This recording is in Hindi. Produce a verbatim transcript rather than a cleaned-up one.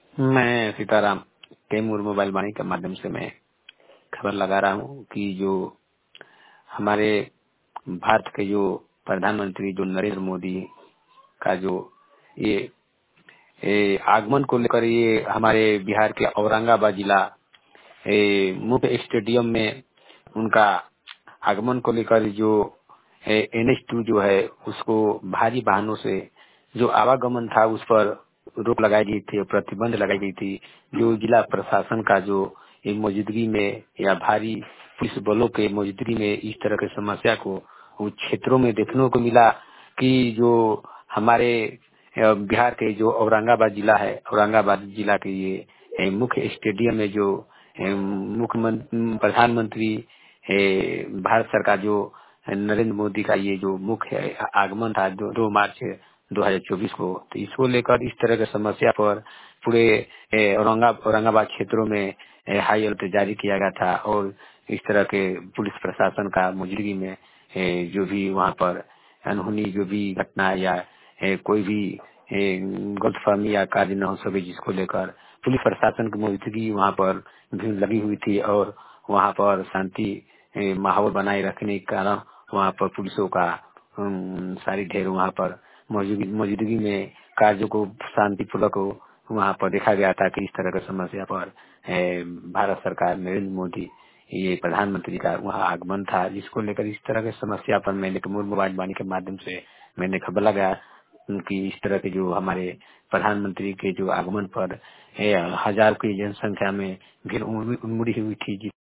मैं सीताराम कैमूर मोबाइल वाणी के माध्यम से मैं खबर लगा रहा हूँ कि जो हमारे भारत के जो प्रधानमंत्री जो नरेंद्र मोदी का जो ये, ये आगमन को लेकर ये हमारे बिहार के औरंगाबाद जिला ए, मुख्य स्टेडियम में उनका आगमन को लेकर जो एन एच टू जो है उसको भारी वाहनों से जो आवागमन था उस पर रोक लगाई गई थी और प्रतिबंध लगाई गई थी। जो जिला प्रशासन का जो ये मौजूदगी में या भारी पुलिस बलों के मौजूदगी में इस तरह की समस्या को उन क्षेत्रों में देखने को मिला कि जो हमारे अ, बिहार के जो औरंगाबाद जिला है, औरंगाबाद जिला के ये अ, मुख्य स्टेडियम में जो अ, मुख्यमंत्री प्रधानमंत्री अ, भारत सरकार जो नरेंद्र मोदी का ये जो मुख्य आगमन था दो, दो मार्च दो हजार चौबीस को, तो इसको लेकर इस तरह की समस्या पर पूरे अ, औरंगा औरंगाबाद क्षेत्रों में अ, हाई अलर्ट जारी किया गया था और इस तरह के पुलिस प्रशासन का मौजूदगी में अ, जो भी वहाँ पर अनहोनी जो भी घटना या ए, कोई भी गलतफहमी या कार्य न हो सके जिसको लेकर पुलिस प्रशासन की मौजूदगी वहाँ पर भीड़ लगी हुई थी और वहाँ पर शांति ए, माहौल बनाए रखने के कारण वहाँ पर पुलिसों का अम, सारी ढेर वहाँ पर मौजूदगी मौजूदगी में कार्यों को शांतिपूर्वक वहाँ पर देखा गया था कि इस तरह की समस्या पर ए, भारत सरकार नरेंद्र मोदी ये प्रधानमंत्री का वहाँ आगमन था, जिसको लेकर इस तरह की समस्या पर मैंने मोबाइल वाणी के माध्यम से मैंने खबर लगाया कि इस तरह के जो हमारे प्रधानमंत्री के जो आगमन पर ए, हजार की जनसंख्या में भीड़ उमड़ी उमड़ी हुई थी।